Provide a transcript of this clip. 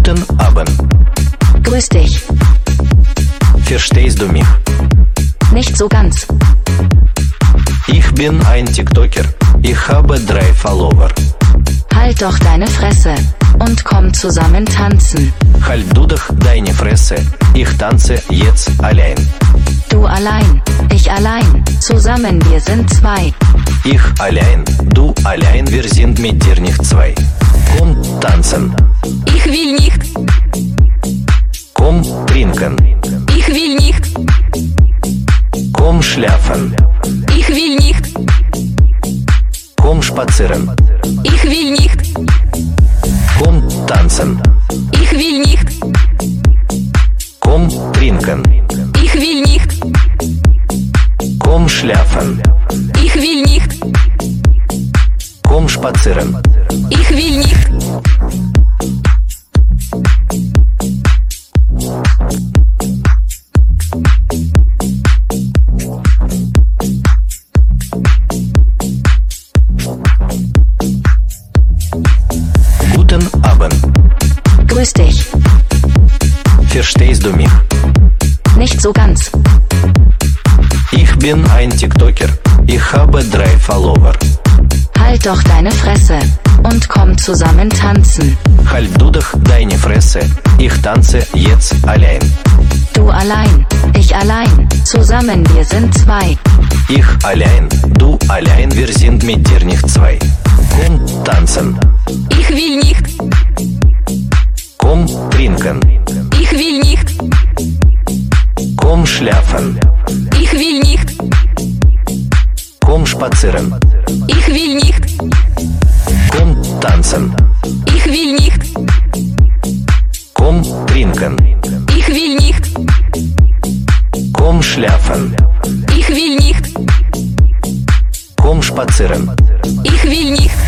Guten Abend. Grüß dich. Verstehst du mich? Nicht so ganz. Ich bin ein TikToker. Ich habe 3 Follower. Halt doch deine Fresse und komm zusammen tanzen. Halt du doch deine Fresse. Ich tanze jetzt allein. Du allein, ich allein, zusammen wir sind 2. Ich allein, du allein, wir sind mit dir nicht 2. Komm tanzen. Ich will nicht. Komm trinken. Ich will nicht. Komm schlafen. Ich will nicht. Komm spazieren. Ich will nicht. Komm tanzen. Ich will nicht. Komm trinken. Ich will nicht. Komm schlafen. Ich will nicht. Komm spazieren. Ich will nicht. Guten Abend. Grüß dich. Verstehst du mich? Nicht so ganz. Ich bin ein TikToker. Ich habe 3 Follower. Halt doch deine Fresse und komm zusammen tanzen. Halt du doch deine Fresse. Ich tanze jetzt allein. Du allein, ich allein, zusammen wir sind 2. Ich allein, du allein, wir sind mit dir nicht 2. Komm tanzen. Ich will nicht. Komm trinken. Ich will nicht. Komm schlafen. Ich will nicht. Komm spazieren. Ich will nicht. Komm tanzen. Ich will nicht. Komm trinken. Ich will nicht. Komm schlafen. Ich will nicht. Komm spazieren. Ich will nicht.